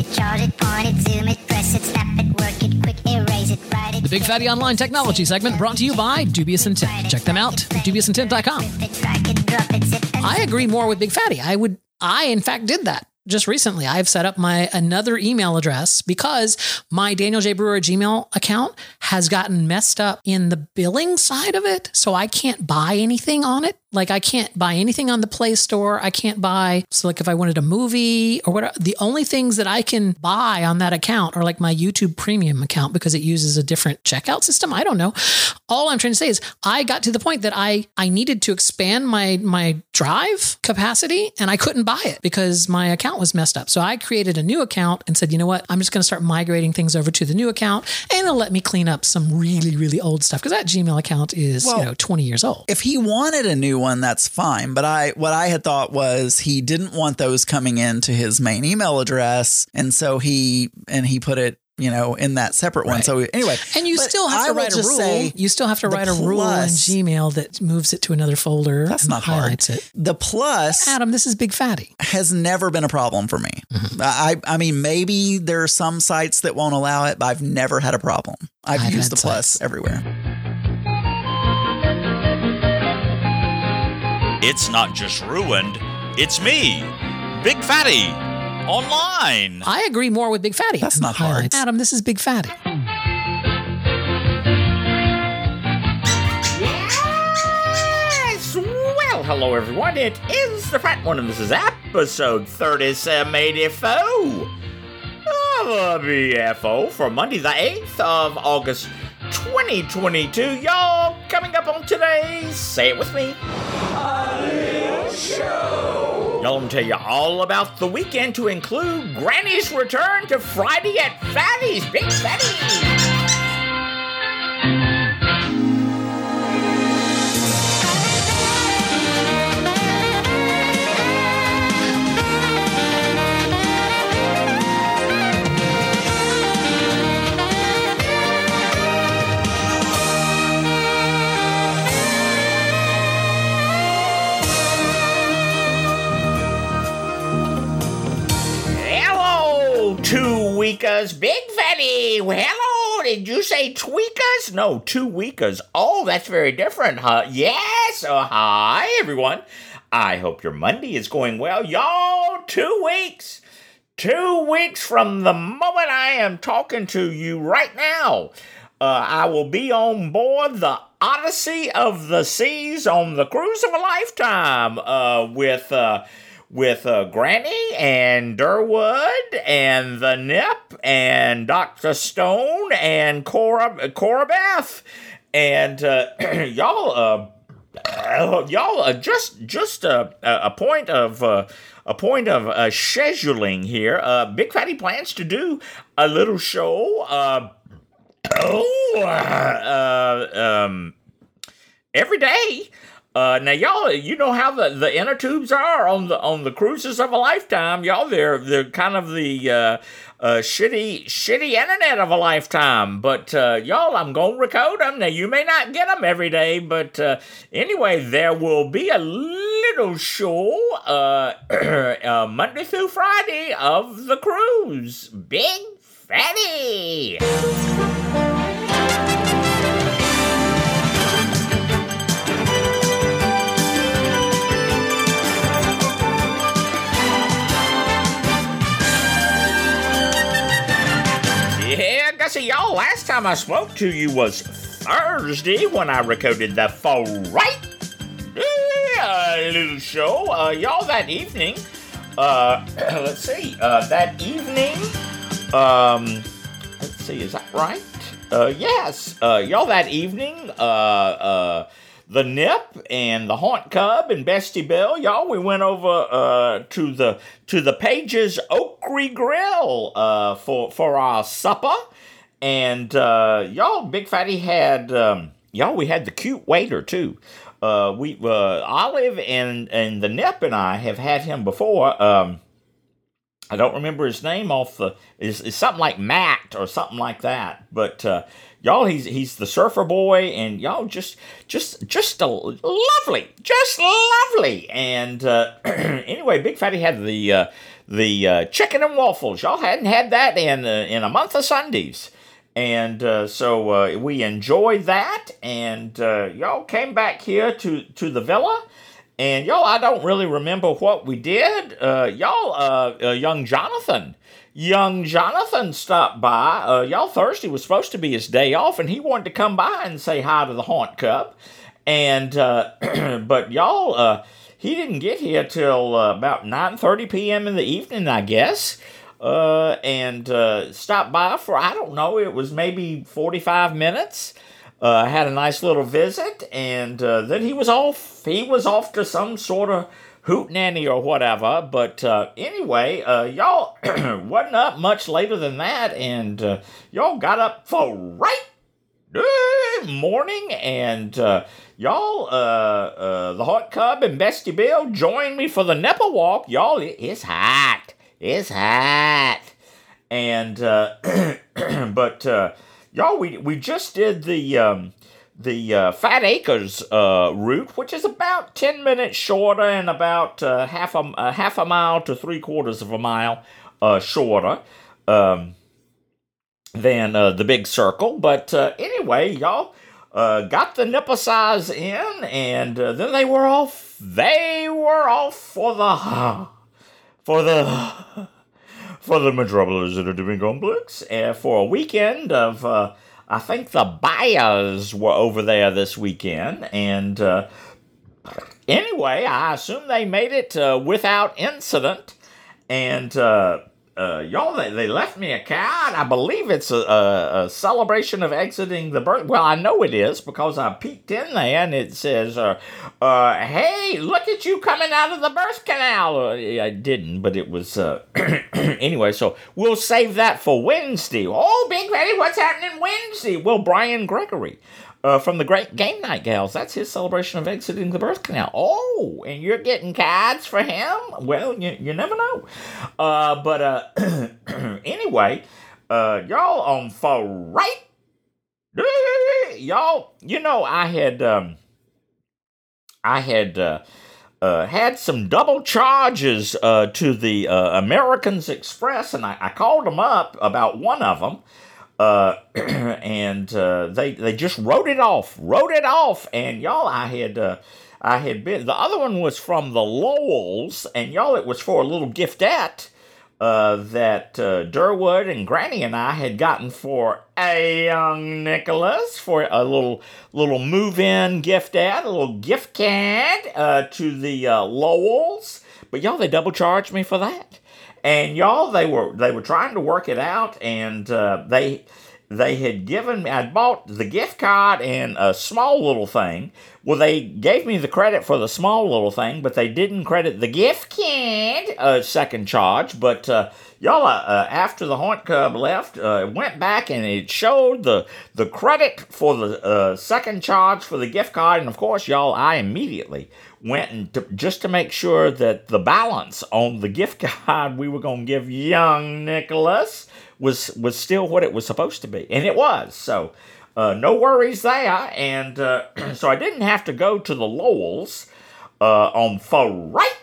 chart it, point it, zoom it, press it, snap it, work it, quick erase it, write it. The Big Fatty Online Technology segment brought to you by Dubious Intent. Check them out at dubiousintent.com. I agree more with Big Fatty. I in fact did that. Just recently, I've set up another email address because my Daniel J. Brewer Gmail account has gotten messed up in the billing side of it. So I can't buy anything on it. Like I can't buy anything on the Play Store. I can't buy, so like if I wanted a movie or whatever, the only things that I can buy on that account are like my YouTube Premium account because it uses a different checkout system. I don't know. All I'm trying to say is I got to the point that I needed to expand my drive capacity and I couldn't buy it because my account was messed up. So I created a new account and said, you know what? I'm just going to start migrating things over to the new account and it'll let me clean up some really, really old stuff because that Gmail account is 20 years old. If he wanted a new one, that's fine. But what I had thought was he didn't want those coming into his main email address. And so he put it, in that separate one. So anyway. And you still have to write a rule. You still have to write a rule in Gmail that moves it to another folder. That's not hard. Highlights it. The plus. Adam, this is Big Fatty. Has never been a problem for me. Mm-hmm. I mean, maybe there are some sites that won't allow it, but I've never had a problem. I've used the plus everywhere. It's not just ruined, it's me, Big Fatty, online. I agree more with Big Fatty. That's not hard. Adam, this is Big Fatty. Yes! Well, hello everyone, it is the Fat One and this is episode 3784 of the BFO for Monday the 8th of August 2022. Y'all, coming up on today's, say it with me, A Little Show. Y'all, I'm gonna tell you all about the weekend to include Granny's return to Friday at Fatty's, Big Fatty. Tweakers, Big Fatty. Well, hello, did you say tweakers? No, 2 weekers. Oh, that's very different, huh? Yes, hi, everyone. I hope your Monday is going well. Y'all, 2 weeks. 2 weeks from the moment I am talking to you right now. I will be on board the Odyssey of the Seas on the cruise of a lifetime with Granny and Durwood and the Nip and Dr. Stone and Cora Beth and y'all just a point of scheduling here. Big Fatty plans to do a little show every day. Now, y'all, you know how the inner tubes are on the cruises of a lifetime. Y'all, they're kind of the shitty internet of a lifetime. But y'all, I'm gonna record them. Now, you may not get them every day, but anyway, there will be a little show Monday through Friday of the cruise. Big Fatty. Yeah, Gussie, y'all, last time I spoke to you was Thursday when I recorded the right little show. Y'all, that evening, let's see, let's see, is that right? Yes, y'all, that evening, the Nip and the Haunt Cub and Bestie Bill, y'all, we went over to the Pages Oakery Grill for our supper, and y'all, Big Fatty had we had the cute waiter too. Olive and the Nip and I have had him before. I don't remember his name off the. It's something like Matt or something like that. But y'all, he's the surfer boy, and y'all just lovely, just lovely. And anyway, Big Fatty had the chicken and waffles. Y'all hadn't had that in a month of Sundays. And so we enjoyed that, and y'all came back here to the villa. And y'all, I don't really remember what we did. Young Jonathan stopped by. Y'all, Thursday was supposed to be his day off, and he wanted to come by and say hi to the Haunt Cub. And but y'all, he didn't get here till about 9:30 p.m. in the evening, I guess. And stopped by for, I don't know, it was maybe 45 minutes. Had a nice little visit, and then he was off. He was off to some sort of hootenanny or whatever. But anyway, y'all wasn't up much later than that, and y'all got up for right morning, and y'all, the Haunt Cub and Bestie Bill joined me for the nipple walk. Y'all, it's hot. It's hot. And but y'all, we just did the Fat Acres route, which is about 10 minutes shorter and about half a mile to 3/4 of a mile shorter than the Big Circle. But anyway, y'all got the nipple size in, and then they were off. They were off for the Metropolis Entertainment Complex for a weekend of, I think the Bayers were over there this weekend. And anyway, I assume they made it without incident. And y'all, they left me a card. I believe it's a celebration of exiting the birth. Well, I know it is because I peeked in there and it says, hey, look at you coming out of the birth canal. I didn't, but it was, anyway, so we'll save that for Wednesday. Oh, Big Fatty, what's happening Wednesday? Well, Brian Gregory. From the Great Game Night Gals. That's his celebration of exiting the birth canal. Oh, and you're getting cards for him? Well, you never know. But anyway, y'all on for right. Y'all, you know, I had had some double charges to the Americans Express, and I called them up about one of them. And they just wrote it off, and y'all, I had been, the other one was from the Lowells, and y'all, it was for a little giftette that Durwood and Granny and I had gotten for a young Nicholas, for a little move-in giftette, a little gift card to the Lowells. But y'all, they double charged me for that. And y'all, they were trying to work it out, and they had given me, I'd bought the gift card and a small little thing. Well, they gave me the credit for the small little thing, but they didn't credit the gift card second charge. But y'all, after the Haunt Cub left, went back and it showed the credit for the second charge for the gift card. And of course, y'all, I immediately went and just to make sure that the balance on the gift card we were going to give young Nicholas was still what it was supposed to be. And it was. So no worries there. And so I didn't have to go to the Lowells on for right.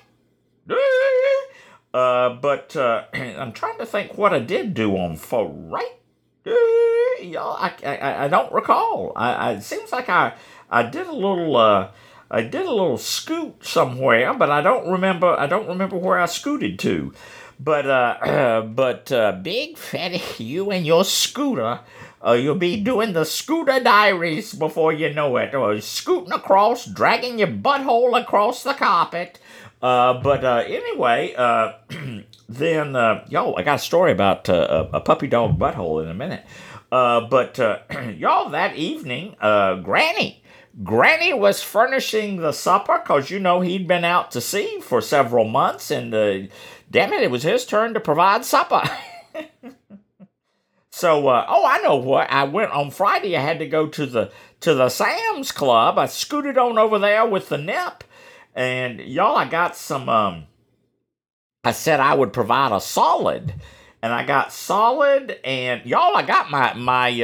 But I'm trying to think what I did do on for right. Y'all, I don't recall. It seems like I did a little scoot somewhere, but I don't remember where I scooted to. But Big Fatty, you and your scooter, you'll be doing the scooter diaries before you know it, or scooting across, dragging your butthole across the carpet. But anyway, then y'all, I got a story about a puppy dog butthole in a minute. But y'all, that evening, Granny was furnishing the supper because, you know, he'd been out to sea for several months, and damn it was his turn to provide supper. So, I know what. I went on Friday. I had to go to the Sam's Club. I scooted on over there with the nip, and y'all, I got some I said I would provide a solid. And I got solid, and y'all, I got my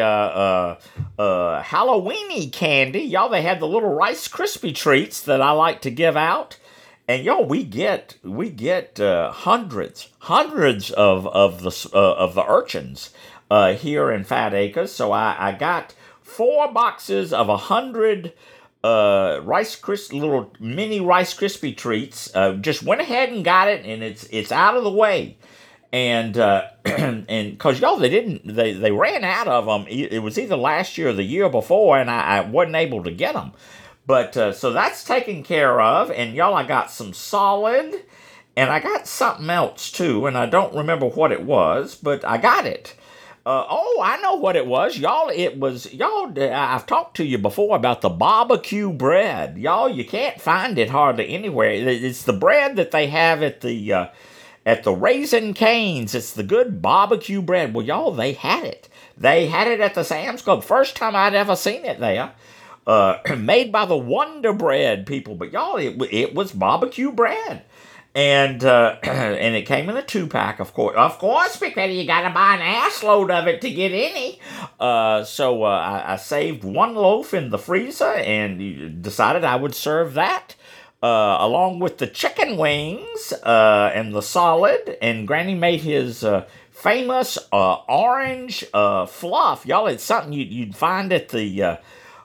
Halloweeny candy. Y'all, they had the little Rice Krispie treats that I like to give out. And y'all, we get hundreds of the urchins here in Fat Acres. So I got 4 boxes of 100 little mini Rice Krispie treats. Just went ahead and got it, and it's out of the way. And and because y'all, they ran out of them. It was either last year or the year before, and I wasn't able to get them. But so that's taken care of. And y'all, I got some solid, and I got something else too, and I don't remember what it was, but I got it. I know what it was, y'all. I've talked to you before about the barbecue bread, y'all. You can't find it hardly anywhere. It's the bread that they have at the Raising Cane's. It's the good barbecue bread. Well, y'all, they had it. They had it at the Sam's Club. First time I'd ever seen it there. Made by the Wonder Bread people. But y'all, it was barbecue bread. And and it came in a 2-pack, of course. Of course, because you got to buy an ass load of it to get any. So I saved 1 loaf in the freezer and decided I would serve that. Along with the chicken wings and the solid, and Granny made his famous orange fluff. Y'all, it's something you'd find at the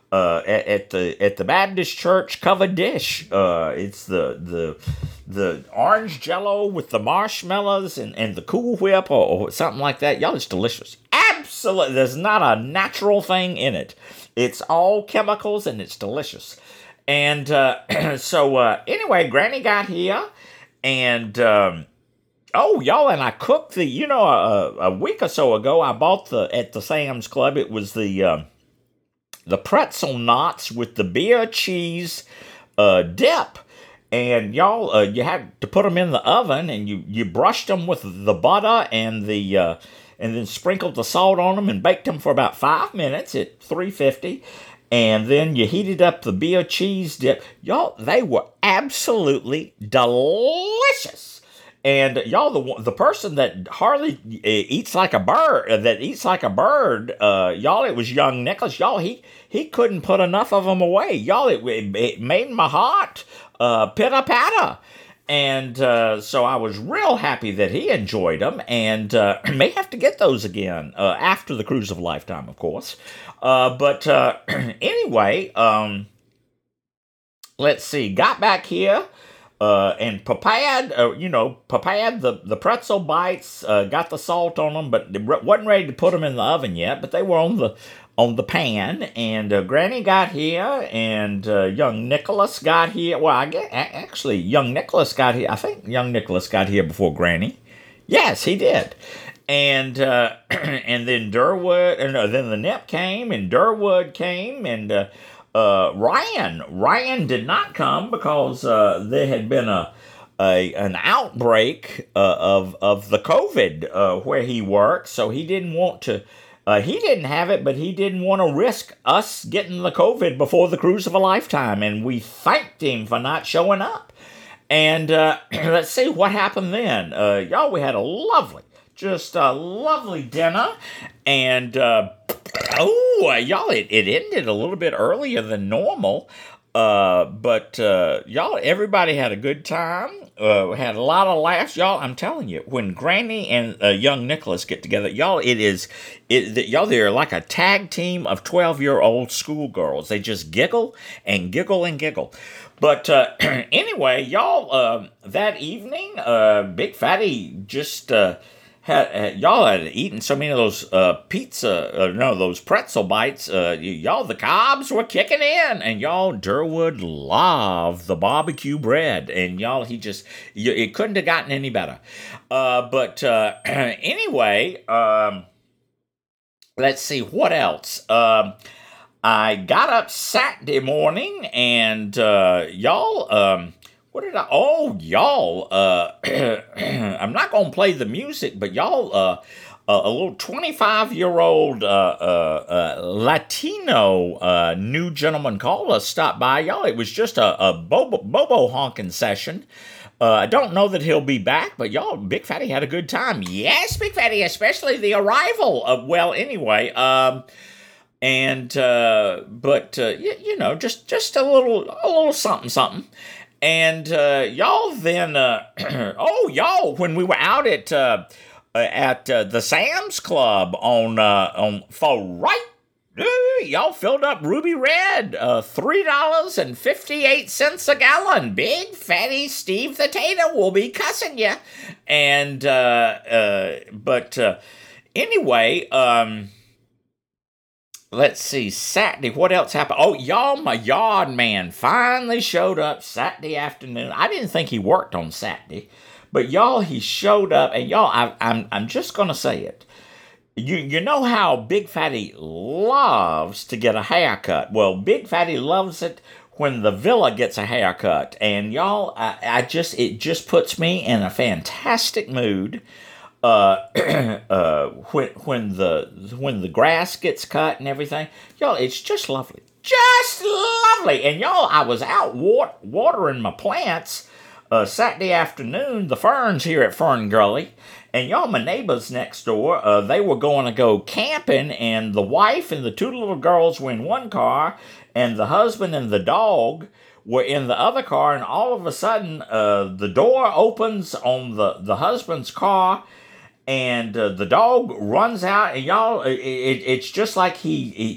Baptist church covered dish. It's the orange Jello with the marshmallows and the Cool Whip or something like that. Y'all, it's delicious. Absolutely, there's not a natural thing in it. It's all chemicals, and it's delicious. And so anyway, Granny got here, and y'all, and I cooked a week or so ago, I bought at the Sam's Club. It was the pretzel knots with the beer cheese dip. And y'all, you had to put them in the oven, and you brushed them with the butter and then sprinkled the salt on them and baked them for about 5 minutes at 350. And then you heated up the beer cheese dip. Y'all, they were absolutely delicious. And y'all, the person that hardly eats like a bird, y'all, it was young Nicholas. Y'all, he couldn't put enough of them away. Y'all, it made my heart pitter-patter. And so I was real happy that he enjoyed them, and may have to get those again after the Cruise of a Lifetime, of course. But anyway, let's see. Got back here and prepared the pretzel bites. Got the salt on them, but wasn't ready to put them in the oven yet. But they were on the pan. And Granny got here, and young Nicholas got here. Well, I guess actually young Nicholas got here. I think young Nicholas got here before Granny. Yes, he did. And and then Durwood, and then the Nip came, and Durwood came, and Ryan did not come because there had been an outbreak of the COVID where he worked, so he didn't want to. He didn't have it, but he didn't want to risk us getting the COVID before the Cruise of a Lifetime, and we thanked him for not showing up. And let's see what happened then. Y'all, we had a lovely dinner, and y'all, it ended a little bit earlier than normal, but y'all, everybody had a good time. We had a lot of laughs, y'all. I'm telling you, when Granny and young Nicholas get together, y'all, y'all, they're like a tag team of 12-year-old schoolgirls. They just giggle and giggle and giggle. But anyway, y'all, that evening, Big Fatty just y'all had eaten so many of those those pretzel bites. Y'all, the carbs were kicking in, and y'all, Durwood loved the barbecue bread, and y'all, it couldn't have gotten any better. But anyway, let's see what else. I got up Saturday morning, and y'all, what did I? Oh, y'all, I'm not going to play the music, but y'all, a little 25-year-old Latino new gentleman caller stopped by. Y'all, it was just a bobo honking session. I don't know that he'll be back, but y'all, Big Fatty had a good time. Yes, Big Fatty, especially the arrival of, well, anyway, just a little something. And y'all then, when we were out at the Sam's Club on Far Right, y'all filled up Ruby Red, $3.58 a gallon. Big Fatty Steve the Tater will be cussing you. And anyway, let's see, Saturday, what else happened? Oh, y'all, my yard man finally showed up Saturday afternoon. I didn't think he worked on Saturday, but y'all, he showed up, and y'all, I'm just gonna say it. You know how Big Fatty loves to get a haircut. Well, Big Fatty loves it when the villa gets a haircut, and y'all, it just puts me in a fantastic mood. When the grass gets cut and everything, y'all, it's just lovely, And y'all, I was out watering my plants Saturday afternoon, the ferns here at Fern Gully. And y'all, my neighbors next door, they were going to go camping, and the wife and the two little girls were in one car, and the husband and the dog were in the other car, and all of a sudden, the door opens on the husband's car, and the dog runs out, and y'all, it's just like he's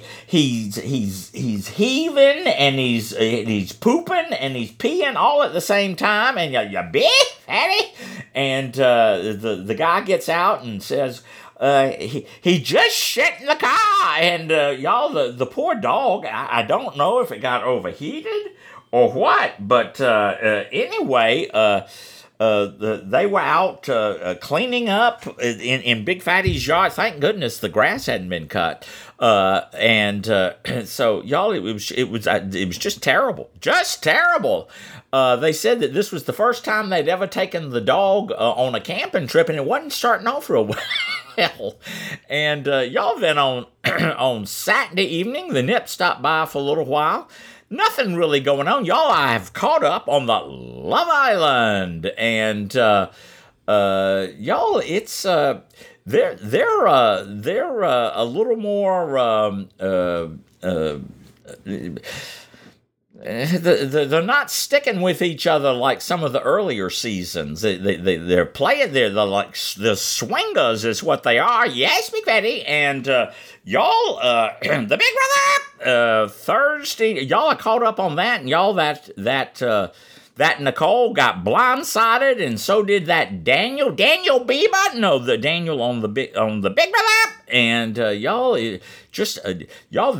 heaving, and he's pooping, and he's peeing all at the same time, and you Big Fatty, and the guy gets out and says, he just shit in the car, and y'all, the poor dog, I don't know if it got overheated or what, but anyway, they were out cleaning up in Big Fatty's yard. Thank goodness the grass hadn't been cut. So y'all, it was just terrible, They said that this was the first time they'd ever taken the dog on a camping trip, and it wasn't starting off real well. And y'all, then on Saturday evening, the Nip stopped by for a little while. Nothing really going on, y'all. I have caught up on the Love Island, and y'all, it's they're a little more they're not sticking with each other like some of the earlier seasons. They're playing. They're like the swingers is what they are. Yes, Big Fatty, and y'all, the Big Brother Thursday. Y'all are caught up on that, and y'all that Nicole got blindsided, and so did that Daniel Bieber. No, the Daniel on the Big Brother, and y'all, y'all,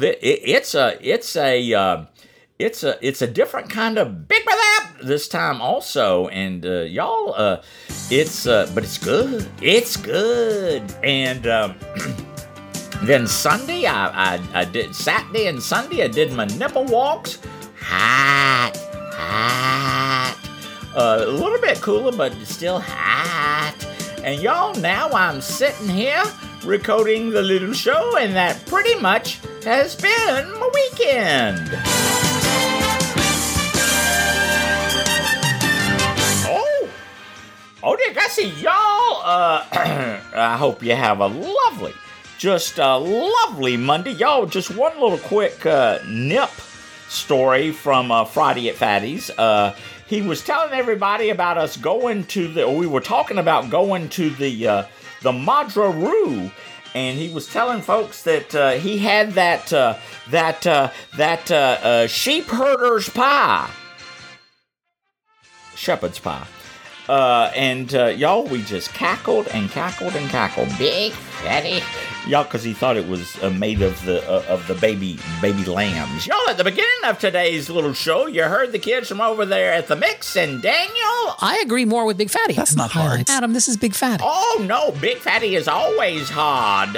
it's a different kind of Big Brother this time also, and y'all, but it's good. It's good, and then Sunday, I did Saturday and Sunday. I did my nipple walks. Hot. A little bit cooler, but still hot. And y'all, now I'm sitting here recording the little show, and that pretty much has been my weekend. Oh, Dick, I see y'all. I hope you have a lovely Monday. Y'all, just one little quick nip story from Friday at Fatty's. He was telling everybody about us going to we were talking about going to the Madra Roo, and he was telling folks that he had that sheep herder's pie, shepherd's pie. And y'all, we just cackled and cackled and cackled. Big Fatty, y'all, because he thought it was made of the baby lambs. Y'all, at the beginning of today's little show, you heard the kids from over there at the Mix, and Daniel. I agree more with Big Fatty. That's not hard. Adam, this is Big Fatty. Oh no, Big Fatty is always hard.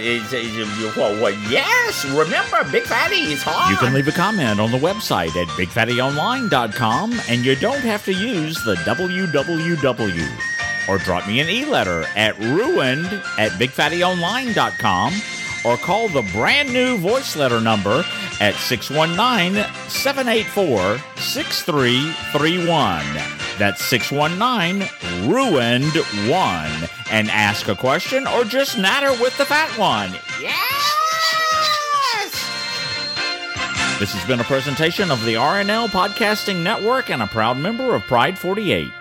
Yes, remember, Big Fatty is hard. You can leave a comment on the website at bigfattyonline.com, and you don't have to use the www. or drop me an e-letter at ruined@bigfattyonline.com, or call the brand new voice letter number at 619-784-6331. That's 619-RUINED-1, and ask a question or just natter with the fat one. Yes! This has been a presentation of the RNL Podcasting Network and a proud member of Pride 48.